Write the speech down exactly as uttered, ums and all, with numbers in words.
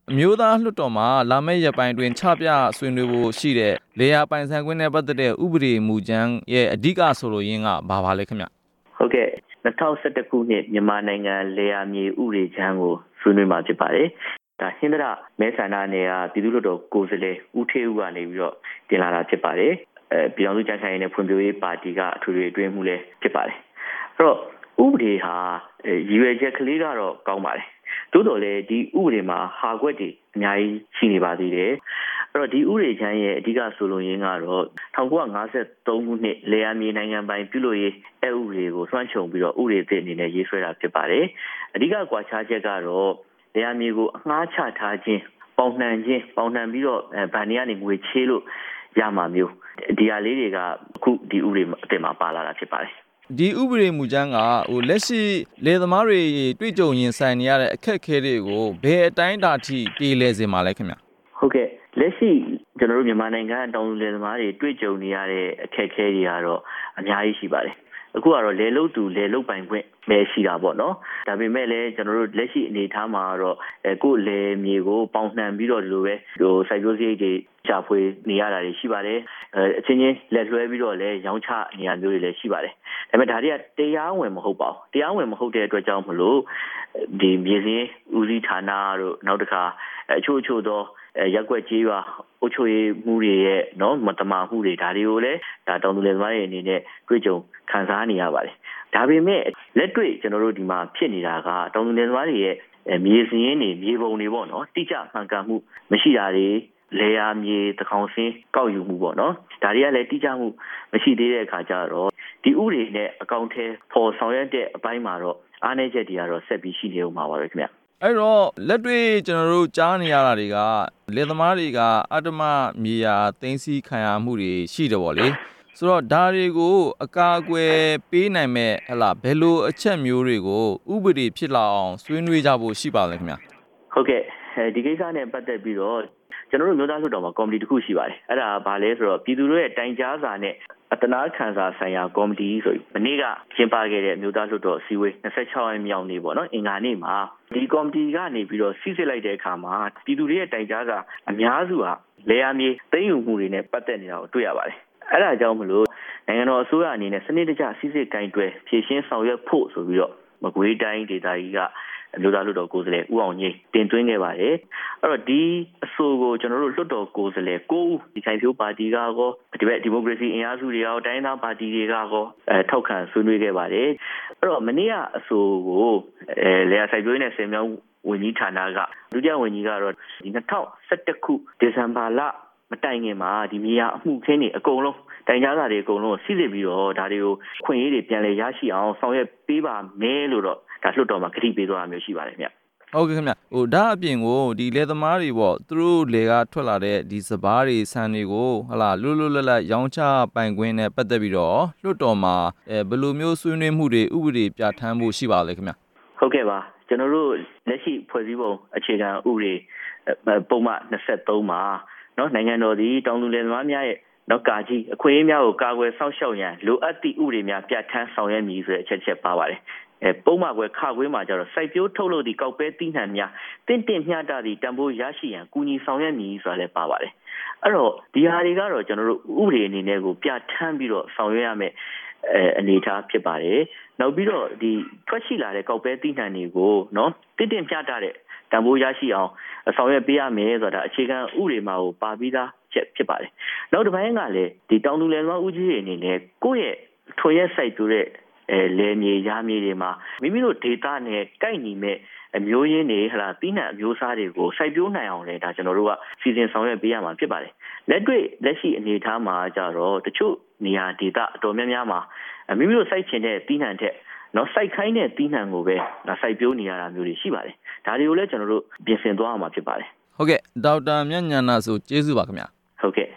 အမျိုးသားလွှတ်တော်မှာလာမယ့်ရက်ပိုင်းတွင်ချပြဆွေးနွေးဖို့ရှိတဲ့လေယာပိုင်ဆိုင်ခွင့်နဲ့ပတ်သက်တဲ့ဥပဒေမူကြမ်းရဲ့အဓိကဆိုလိုရင်းကဘာပါလဲခင်ဗျဟုတ်ကဲ့၂၀၁၁ခုနှစ်မြန်မာနိုင်ငံလေယာမြေဥပဒေကြမ်းကိုဆွေးနွေးမှာဖြစ်ပါတယ်ဒါဟင်္ဒရမဲဆန္ဒနယ်ကပြည်သူ့လွှတ်တော်ကိုယ်စားလှယ်ဦးထေးဦးကနေပြီးတော့တင်လာတာဖြစ်ပါတယ်အဲပြည်ထောင်စုကြံ့ခိုင်ရေးနဲ့ဖွံ့ဖြိုးရေးပါတီကအထွေထွေအတွင်းမှုလည်းဖြစ်ပါတယ်အဲ့တော့ဥပဒေဟာရည်ရွယ်ချက်ကလေးကတော့ကောင်းပါတယ်သို့တော်လည်းဒီဥပဒေမှာဟာကွက်တွေအများကြီးရှိနေပါသေးတယ်အဲ့တော့ဒီဥပဒေချမ်းရဲ့အဓိကဆိုလိုရင်းကတော့၁၉၅၃ခုနှစ်လေယာမြေနိုင်ငံပိုင်ပြုလို့ရေးအဥပဒေကိုဆွမ်းခြုံပြီးတော့ဥပဒေအသစ်အနေနဲ့ရေးဆွဲတာဖြစ်ပါတယ်အဓိကကွာခြားချက်ကတော့လေယာမြေကိုအငှားချထားခြင်းပေါင်နှံခြင်းပေါင်နှံပြီးတော့ဗန်နေကနေငွေချေးလို့ရမှာမျိုးဒီဟာလေးတွေကအခုဒီဥပဒေအသစ်မှာပါလာတာဖြစ်ပါတယ်ဒီဥပဒေမူကြမ်းကဟိုလက်ရှိလေသမားတွေတွေ့ကြုံရင်ဆိုင်နေရတဲ့အခက်အခဲတွေကိုဘယ်အတိုင်းအတာထိပြေလည်စေမှာလဲခင်ဗျဟုတ်ကဲ့လက်ရှိကျွန်တော်တို့မြန်မာနိုင်ငံတောင်သူလေသမားတွေတွေ့ကြုံနေရတဲ့အခက်အခဲတွေကတော့အများကြီးရှိပါတယ်အခုကတော့လေလုတ်သူလေလုတ်ပိုင်ခွင့်ပဲရှိတာပေါ့နော်ဒါပေမဲ့လည်းကျွန်တော်တို့လက်ရှိအနေအထားမှာတော့အဲကိုယ်လေမြေကိုပေါင်နှံပြီးတော့ဒီလိုပဲဟိုစိုက်ပျိုးစရိတ်တွေချဖွေနေရတာတွေရှိပါတယ်အဲအချင်းချင်းလက်လွှဲပြီးတော့လည်းရောင်းချနေရမျိုးတွေလည်းရှိပါတယ်ဒါပေမဲ့ဒါတွေကတရားဝင်မဟုတ်ပါဘူးတရားဝင်မဟုတ်တဲ့အတွက်ကြောင့်မလို့ဒီမြေစင်းဦးစီးဌာနတို့နောက်တစ်ခါအချို့အချို့သောရက်ွက်ကြီးရွာအုပ်ချုပ်ရေးမှုတွေရဲ့နော်မတမာမှုတွေဒါတွေကိုလည်းဒါတောင်သူလယ်သမားတွေအနေနဲ့တွေ့ကြုံခံစားနေရပါတယ်ဒါပေမဲ့လက်တွေ့ကျွန်တော်တို့ဒီမှာဖြစ်နေတာကတောင်သူလယ်သမားတွေရဲ့မြေစင်းတွေမြေပုံတွေပေါ့နော်တိကျမှန်ကန်မှုမရှိတာတွေလေယာမြေတကောင်စင်းကောက်ယူမှုပေါ့နော်ဒါတွေကလည်းတိကျမှုမရှိသေးတဲ့အခါကျတော့ဒီဥပဒေနဲ့အကောင့်ထဲပေါ်ဆောင်ရွက်တဲ့အပိုင်းမှာတော့အားနည်းချက်တွေကတော့ဆက်ပြီးရှိနေဦးမှာပါပဲခင်ဗျအဲ့တော့လက်တွေ့ကျွန်တော်တို့ကြားနေရတာတွေကလယ်သမားတွေကအတ္တမမြေယာသိမ်းဆည်းခံရမှုတွေရှိတယ်ပေါ့လေဆိုတော့ဒါတွေကိုအကာအကွယ်ပေးနိုင်မဲ့ဟလာဘယ်လိုအချက်မျိုးတွေကိုဥပဒေဖြစ်လာအောင်ဆွေးနွေးကြဖို့ရှိပါလဲခင်ဗျဟုတ်ကဲ့ဒီကိစ္စနဲ့ပတ်သက်ပြီးတော့ကျွန်တော်တို့မျိုးသားလွှတ်တော်မှာကော်မတီတစ်ခုရှိပါတယ်အဲ့ဒါဘာလဲဆိုတော့ပြည်သူတို့ရဲ့တိုင်ကြားစာနဲ့အတနာခံစာဆိုင်ရာကော်မတီဆိုပြီးမနေ့ကကျင်းပခဲ့တဲ့မျိုးသားလွှတ်တော်အစည်းအဝေး၂၆ရက်မြောက်နေ့ပေါ့နော်အင်္ဂါနေ့မှာဒီကော်မတီကနေပြီးတော့စီစစ်လိုက်တဲ့အခါမှာပြည်သူတွေရဲ့တိုင်ကြားစာအများစုဟာလေယာမြေသိမ်းယူမှုတွေနဲ့ပတ်သက်နေတာကိုတွေ့ရပါတယ်အဲ့ဒါကြောင့်မလို့နိုင်ငံတော်အစိုးရအနေနဲ့စနစ်တကျစီစစ်ကင်တွယ်ဖြည့်ရှင်းဆောင်ရွက်ဖို့ဆိုပြီးတော့မကွေးတိုင်းဒေသကြီးကအမျိုးသားလွှတ်တော်ကိုယ်စားလှယ်ဦးအောင်ကြီးတင်သွင်းခဲ့ပါတယ်အဲ့တော့ဒီအဆိုကိုကျွန်တော်တို့လွှတ်တော်ကိုယ်စားလှယ်ကိုဦးဒီဆိုင်ဖြိုးပါတီကကောဒီဘက်ဒီမိုကရေစီအင်အားစုတွေရောတိုင်းသားပါတီတွေကကောအဲထောက်ခံဆွေးနွေးခဲ့ပါတယ်အဲ့တော့မနေ့ကအဆိုကိုအဲလေယာဆိုင်ဖြိုးနဲ့ဆယ်မြောင်းဝန်ကြီးဌာနကဒုတိယဝန်ကြီးကတော့ဒီ၂၀၁၁ခုဒီဇင်ဘာလမတိုင်ခင်မှာဒီမြေယာအမှုခင်းတွေအကုန်လုံးတိုင်ကြားစာတွေအကုန်လုံးစီစစ်ပြီးတော့ဒါတွေကိုခွင့်ရေးတွေပြန်လည်ရရှိအောင်ဆောင်ရွက်ပေးပါမယ်လို့တော့ဒါလွှတ်တော်မှာကတိပေးသွားတာမျိုးရှိပါတယ်ခင်ဗျဟုတ်ကဲ့ခင်ဗျဟိုဒါအပြင်ကိုဒီလယ်သမားတွေပေါ့သူတို့လေကထွက်လာတဲ့ဒီစပားတွေဆန်တွေကိုဟလာလွတ်လွတ်လပ်လပ်ရောင်းချပိုင်ခွင့်နဲ့ပတ်သက်ပြီးတော့လွှတ်တော်မှာအဲဘယ်လိုမျိုးဆွေးနွေးမှုတွေဥပဒေပြဋ္ဌာန်းဖို့ရှိပါလဲခင်ဗျဟုတ်ကဲ့ပါကျွန်တော်တို့လက်ရှိဖွဲ့စည်းပုံအခြေခံဥပဒေပုံမှန်၂၃မှာနော်နိုင်ငံတော်ဒီတောင်သူလယ်သမားများရဲ့နော်ကာကြီးအခွင့်အရေးများကိုကာကွယ်စောင့်ရှောက်ရန်လိုအပ်သည့်ဥပဒေများပြဋ္ဌာန်းဆောင်ရွက်မည်ဆိုတဲ့အချက်ချက်ပါပါတယ်အဲပုံမှန်ကွယ်ခခွေးမှာကျတော့စိုက်ပျိုးထုတ်လုပ်သည့်ကောက်ပဲသီးနှံများတင့်တင့်မျှတသည့်တန်ဖိုးရရှိရန်ကူညီဆောင်ရွက်မည်ဆိုတာလည်းပါပါတယ်အဲ့တော့ဒီဟာတွေကတော့ကျွန်တော်တို့ဥပဒေအနေနဲ့ကိုပြဋ္ဌာန်းပြီးတော့ဆောင်ရွက်ရမယ်အဲအနေအထားဖြစ်ပါတယ်နောက်ပြီးတော့ဒီထွက်ရှိလာတဲ့ကောက်ပဲသီးနှံတွေကိုနော်တင့်တင့်မျှတတဲ့တန်ဖိုးရရှိအောင်ဆောင်ရွက်ပေးရမယ်ဆိုတာအခြေခံဥပဒေမှာကိုပါပြီးသားချက်ဖြစ်ပါတယ်နောက်တစ်ပိုင်းကလည်းဒီတောင်သူလယ်သမားဦးကြီးတွေအနေနဲ့ကိုယ့်ရဲ့ထွန်ရက်စိုက်ပျိုးတဲ့အဲလေမြေရမြေတွေမှာမိမိတို့ဒေတာနဲ့ကိုက်ညီမဲ့အမျိုးရင်းတွေဟလာပြီးနှံအမျိုးအစားတွေကိုစိုက်ပျိုးနိုင်အောင်လဲဒါကျွန်တော်တို့ကစီစဉ်ဆောင်ရွက်ပေးရမှာဖြစ်ပါတယ်လက်တွေ့လက်ရှိအနေအထားမှာကြတော့တချို့နေရာဒေတာအတော်များများမှာမိမိတို့စိုက်ချင်တဲ့ပြီးနှံတဲ့နော်စိုက်ခိုင်းတဲ့ပြီးနှံကိုပဲဒါစိုက်ပျိုးနေရတာမျိုးတွေရှိပါတယ်ဒါတွေကိုလည်းကျွန်တော်တို့ပြင်ဆင်သွားအောင်မှာဖြစ်ပါတယ်ဟုတ်ကဲ့ဒေါက်တာမြတ်ဉာဏဆိုကျေးဇူးပါခင်ဗျာဟုတ်ကဲ့